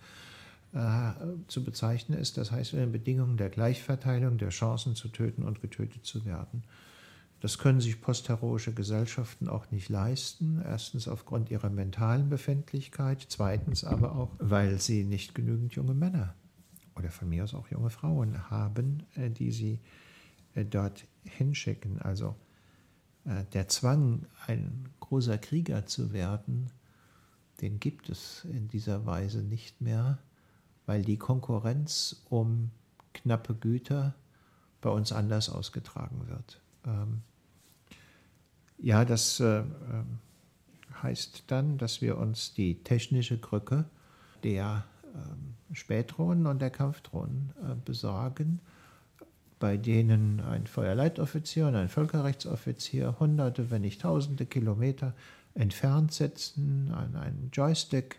zu bezeichnen ist, das heißt in den Bedingungen der Gleichverteilung der Chancen zu töten und getötet zu werden. Das können sich postheroische Gesellschaften auch nicht leisten, erstens aufgrund ihrer mentalen Befindlichkeit, zweitens aber auch, weil sie nicht genügend junge Männer oder von mir aus auch junge Frauen haben, die sie dort hinschicken. Also der Zwang, ein großer Krieger zu werden, den gibt es in dieser Weise nicht mehr, weil die Konkurrenz um knappe Güter bei uns anders ausgetragen wird. Ähm, ja, das äh, heißt dann, dass wir uns die technische Krücke der äh, Spähdrohnen und der Kampfdrohnen äh, besorgen, bei denen ein Feuerleitoffizier und ein Völkerrechtsoffizier hunderte, wenn nicht tausende Kilometer entfernt sitzen, an einem Joystick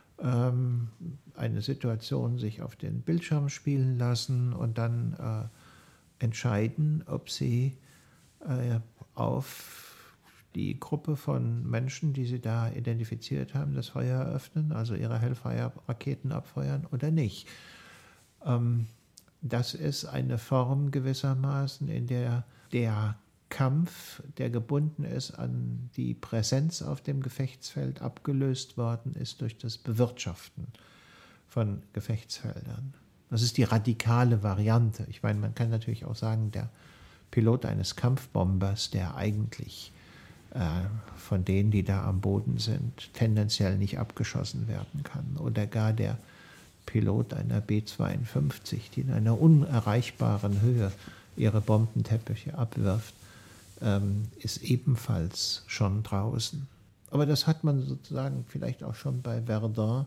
eine Situation sich auf den Bildschirm spielen lassen und dann äh, entscheiden, ob sie äh, auf die Gruppe von Menschen, die Sie da identifiziert haben, das Feuer eröffnen, also ihre Hellfire-Raketen abfeuern oder nicht. Ähm, das ist eine Form gewissermaßen, in der der Kampf, der gebunden ist an die Präsenz auf dem Gefechtsfeld, abgelöst worden ist durch das Bewirtschaften von Gefechtsfeldern. Das ist die radikale Variante. Ich meine, man kann natürlich auch sagen, der Pilot eines Kampfbombers, der eigentlich äh, von denen, die da am Boden sind, tendenziell nicht abgeschossen werden kann. Oder gar der Pilot einer B zweiundfünfzig, die in einer unerreichbaren Höhe ihre Bombenteppiche abwirft, ähm, ist ebenfalls schon draußen. Aber das hat man sozusagen vielleicht auch schon bei Verdun,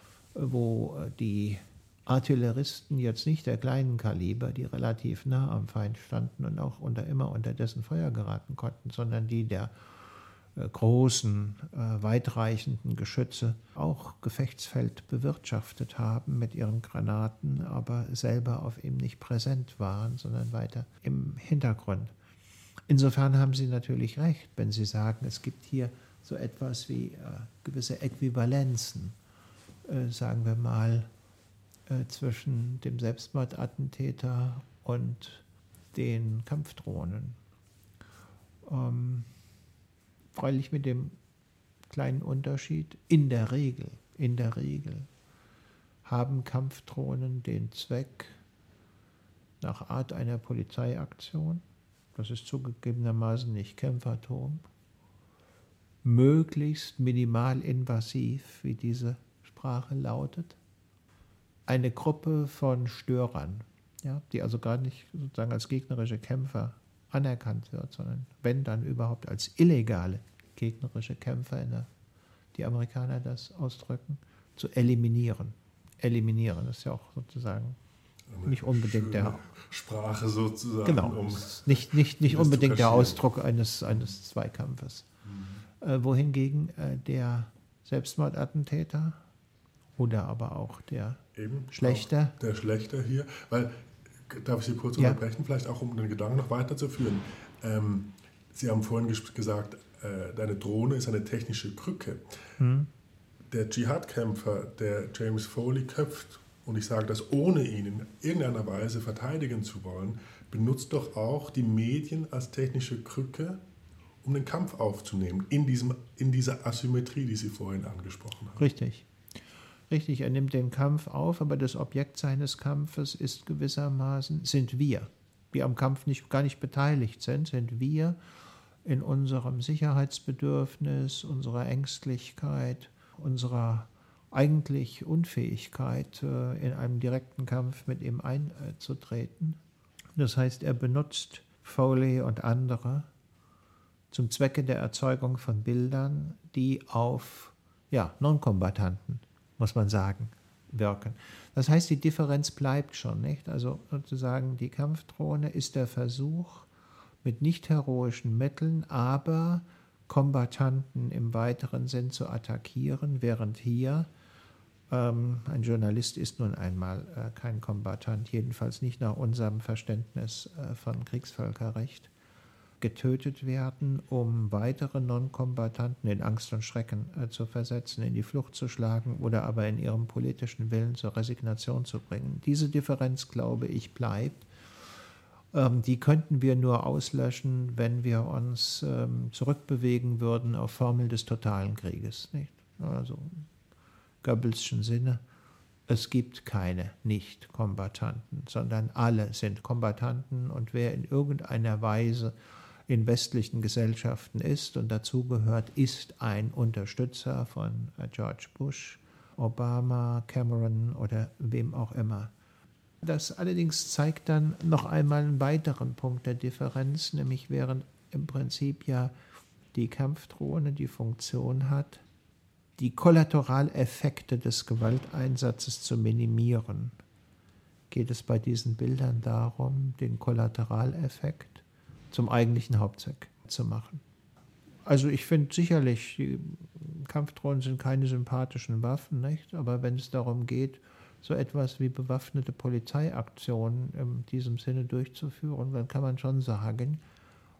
wo die Artilleristen jetzt nicht der kleinen Kaliber, die relativ nah am Feind standen und auch unter, immer unter dessen Feuer geraten konnten, sondern die der äh, großen, äh, weitreichenden Geschütze auch Gefechtsfeld bewirtschaftet haben mit ihren Granaten, aber selber auf ihm nicht präsent waren, sondern weiter im Hintergrund. Insofern haben Sie natürlich recht, wenn Sie sagen, es gibt hier so etwas wie äh, gewisse Äquivalenzen, äh, sagen wir mal, äh, zwischen dem Selbstmordattentäter und den Kampfdrohnen. Ähm, freilich mit dem kleinen Unterschied, in der Regel, in der Regel haben Kampfdrohnen den Zweck, nach Art einer Polizeiaktion, das ist zugegebenermaßen nicht Kämpfertum, möglichst minimal invasiv, wie diese Sprache lautet, eine Gruppe von Störern, ja, die also gar nicht sozusagen als gegnerische Kämpfer anerkannt wird, sondern wenn dann überhaupt als illegale gegnerische Kämpfer, in der, die Amerikaner das ausdrücken, zu eliminieren. Eliminieren ist ja auch sozusagen Eine nicht unbedingt der Sprache sozusagen. Genau, um nicht, nicht, nicht unbedingt der kaschieren. Ausdruck eines, eines Zweikampfes. Mhm. Äh, wohingegen äh, der Selbstmordattentäter oder aber auch der Eben, Schlechter. Auch der Schlechter hier, weil, darf ich Sie kurz Ja. unterbrechen, vielleicht auch um den Gedanken noch weiterzuführen. Ähm, Sie haben vorhin ges- gesagt, äh, deine Drohne ist eine technische Krücke. Hm. Der Dschihad-Kämpfer, der James Foley köpft, und ich sage das ohne ihn in irgendeiner Weise verteidigen zu wollen, benutzt doch auch die Medien als technische Krücke, um den Kampf aufzunehmen, in, diesem, in dieser Asymmetrie, die Sie vorhin angesprochen haben. Richtig. Richtig, er nimmt den Kampf auf, aber das Objekt seines Kampfes ist gewissermaßen, sind wir, die am Kampf nicht, gar nicht beteiligt sind, sind wir in unserem Sicherheitsbedürfnis, unserer Ängstlichkeit, unserer eigentlich Unfähigkeit, in einem direkten Kampf mit ihm einzutreten. Das heißt, er benutzt Foley und andere zum Zwecke der Erzeugung von Bildern, die auf ja, Non-Kombattanten, muss man sagen, wirken. Das heißt, die Differenz bleibt schon, nicht? Also sozusagen die Kampfdrohne ist der Versuch, mit nicht heroischen Mitteln, aber Kombattanten im weiteren Sinn zu attackieren, während hier ähm, ein Journalist ist nun einmal äh, kein Kombattant, jedenfalls nicht nach unserem Verständnis äh, von Kriegsvölkerrecht, getötet werden, um weitere Non-Kombattanten in Angst und Schrecken äh, zu versetzen, in die Flucht zu schlagen oder aber in ihrem politischen Willen zur Resignation zu bringen. Diese Differenz, glaube ich, bleibt. Ähm, die könnten wir nur auslöschen, wenn wir uns ähm, zurückbewegen würden auf Formel des totalen Krieges. Nicht? Also Goebbelschen Sinne, es gibt keine Nicht-Kombattanten, sondern alle sind Kombattanten und wer in irgendeiner Weise in westlichen Gesellschaften ist und dazugehört, ist ein Unterstützer von George Bush, Obama, Cameron oder wem auch immer. Das allerdings zeigt dann noch einmal einen weiteren Punkt der Differenz, nämlich während im Prinzip ja die Kampfdrohne die Funktion hat, die Kollateraleffekte des Gewalteinsatzes zu minimieren, geht es bei diesen Bildern darum, den Kollateraleffekt zum eigentlichen Hauptzweck zu machen. Also ich finde sicherlich, die Kampfdrohnen sind keine sympathischen Waffen, nicht? Aber wenn es darum geht, so etwas wie bewaffnete Polizeiaktionen in diesem Sinne durchzuführen, dann kann man schon sagen,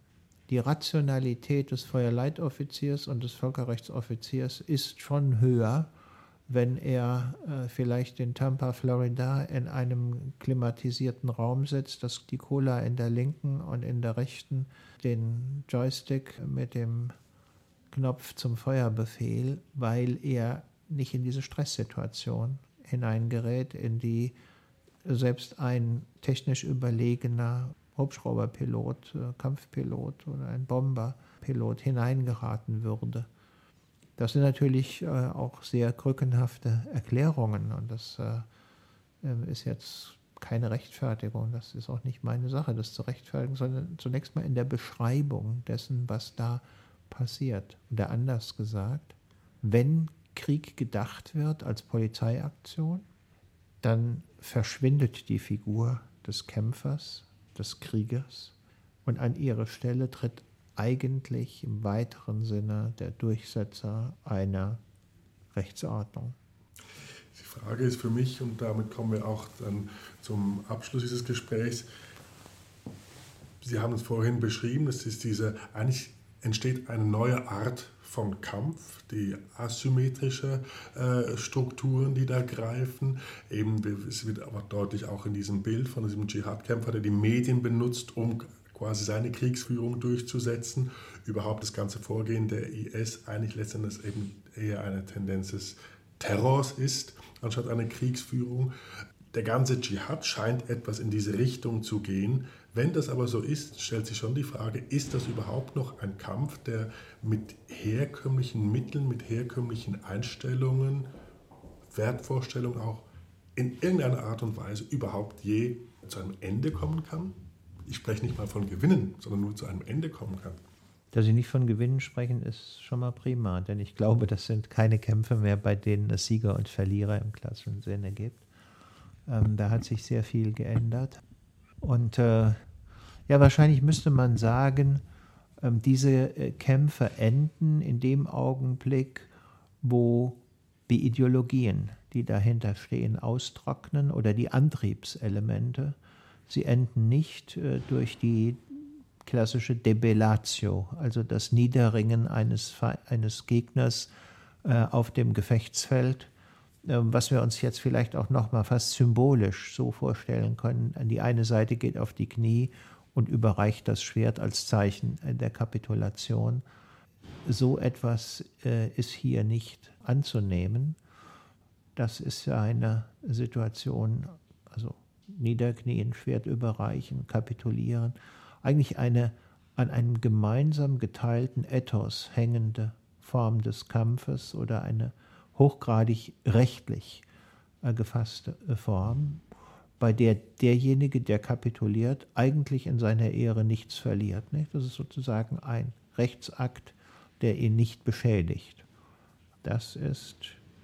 die Rationalität des Feuerleitoffiziers und des Völkerrechtsoffiziers ist schon höher, wenn er äh, vielleicht in Tampa, Florida, in einem klimatisierten Raum sitzt, dass die Cola in der linken und in der rechten den Joystick mit dem Knopf zum Feuerbefehl, weil er nicht in diese Stresssituation hineingerät, in die selbst ein technisch überlegener Hubschrauberpilot, äh, Kampfpilot oder ein Bomberpilot hineingeraten würde. Das sind natürlich äh, auch sehr krückenhafte Erklärungen und das äh, ist jetzt keine Rechtfertigung, das ist auch nicht meine Sache, das zu rechtfertigen, sondern zunächst mal in der Beschreibung dessen, was da passiert. Oder anders gesagt, wenn Krieg gedacht wird als Polizeiaktion, dann verschwindet die Figur des Kämpfers, des Kriegers und an ihre Stelle tritt eigentlich im weiteren Sinne der Durchsetzer einer Rechtsordnung. Die Frage ist für mich, und damit kommen wir auch dann zum Abschluss dieses Gesprächs, Sie haben es vorhin beschrieben, es ist diese, eigentlich entsteht eine neue Art von Kampf, die asymmetrische äh, Strukturen, die da greifen. Eben, es wird aber deutlich auch in diesem Bild von diesem Dschihad-Kämpfer, der die Medien benutzt, um quasi seine Kriegsführung durchzusetzen. Überhaupt das ganze Vorgehen der I S eigentlich letztendlich eben eher eine Tendenz des Terrors ist, anstatt eine Kriegsführung. Der ganze Dschihad scheint etwas in diese Richtung zu gehen. Wenn das aber so ist, stellt sich schon die Frage, ist das überhaupt noch ein Kampf, der mit herkömmlichen Mitteln, mit herkömmlichen Einstellungen, Wertvorstellungen auch in irgendeiner Art und Weise überhaupt je zu einem Ende kommen kann? Ich spreche nicht mal von Gewinnen, sondern nur zu einem Ende kommen kann. Dass Sie nicht von Gewinnen sprechen, ist schon mal prima, denn ich glaube, das sind keine Kämpfe mehr, bei denen es Sieger und Verlierer im klassischen Sinne gibt. Ähm, da hat sich sehr viel geändert. Und äh, ja, wahrscheinlich müsste man sagen, ähm, diese äh, Kämpfe enden in dem Augenblick, wo die Ideologien, die dahinter stehen, austrocknen oder die Antriebselemente. Sie enden nicht äh, durch die klassische Debellatio, also das Niederringen eines, eines Gegners äh, auf dem Gefechtsfeld, äh, was wir uns jetzt vielleicht auch noch mal fast symbolisch so vorstellen können. Die eine Seite geht auf die Knie und überreicht das Schwert als Zeichen der Kapitulation. So etwas äh, ist hier nicht anzunehmen. Das ist ja eine Situation, also Niederknien, Schwert überreichen, kapitulieren, eigentlich eine an einem gemeinsam geteilten Ethos hängende Form des Kampfes oder eine hochgradig rechtlich äh, gefasste äh, Form, bei der derjenige, der kapituliert, eigentlich in seiner Ehre nichts verliert. Nicht? Das ist sozusagen ein Rechtsakt, der ihn nicht beschädigt. Das ist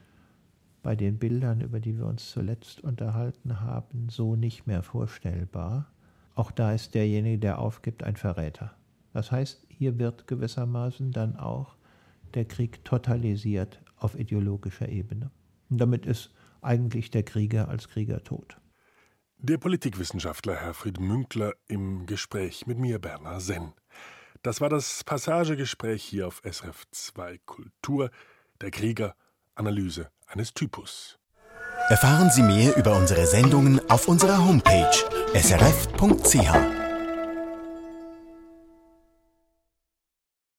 bei den Bildern, über die wir uns zuletzt unterhalten haben, so nicht mehr vorstellbar. Auch da ist derjenige, der aufgibt, ein Verräter. Das heißt, hier wird gewissermaßen dann auch der Krieg totalisiert auf ideologischer Ebene. Und damit ist eigentlich der Krieger als Krieger tot. Der Politikwissenschaftler Herfried Münkler im Gespräch mit mir, Berner Senn. Das war das Passagegespräch hier auf S R F zwei Kultur. Der Krieger, Analyse eines Typus. Erfahren Sie mehr über unsere Sendungen auf unserer Homepage s r f punkt c h.